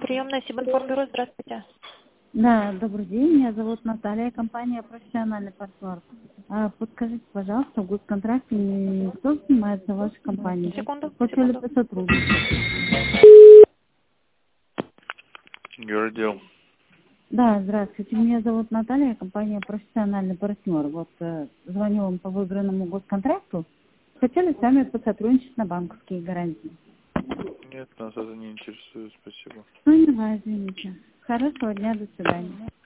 Приемная Сибинформбюро, здравствуйте. Да, добрый день. Меня зовут Наталья, компания «Профессиональный партнер». Подскажите, пожалуйста, в госконтракте кто занимается в вашей компании? Секунду, Хотели секунду. бы сотрудничать? Городел. Да, здравствуйте. Меня зовут Наталья, компания «Профессиональный партнер». Звоню вам по выигранному госконтракту. Хотели с вами посотрудничать на банковские гарантии. Нет, нас это не интересует, спасибо. Ну, не знаю, извините. Хорошего дня, до свидания.